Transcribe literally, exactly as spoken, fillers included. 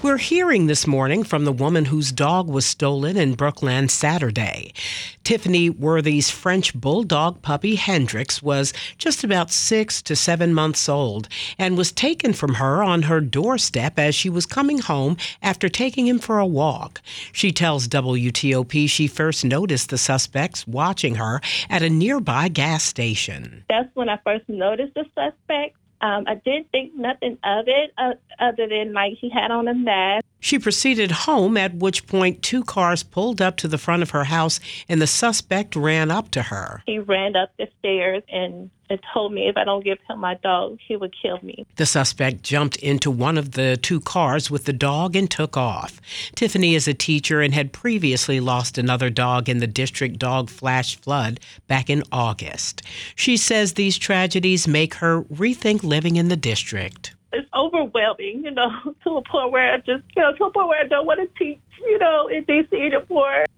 We're hearing this morning from the woman whose dog was stolen in Brookland Saturday. Tiffany Worthy's French bulldog puppy Hendrix was just about six to seven months old and was taken from her on her doorstep as she was coming home after taking him for a walk. She tells W T O P she first noticed the suspects watching her at a nearby gas station. That's when I first noticed the suspect. Um, I didn't think nothing of it uh, other than like he had on a mask. She proceeded home, at which point two cars pulled up to the front of her house and the suspect ran up to her. He ran up the stairs and, and told me if I don't give him my dog, he would kill me. The suspect jumped into one of the two cars with the dog and took off. Tiffany is a teacher and had previously lost another dog in the district dog flash flood back in August. She says these tragedies make her rethink living in the district. It's overwhelming, you know, to a point where I just, you know, to a point where I don't want to teach, you know, in D C anymore.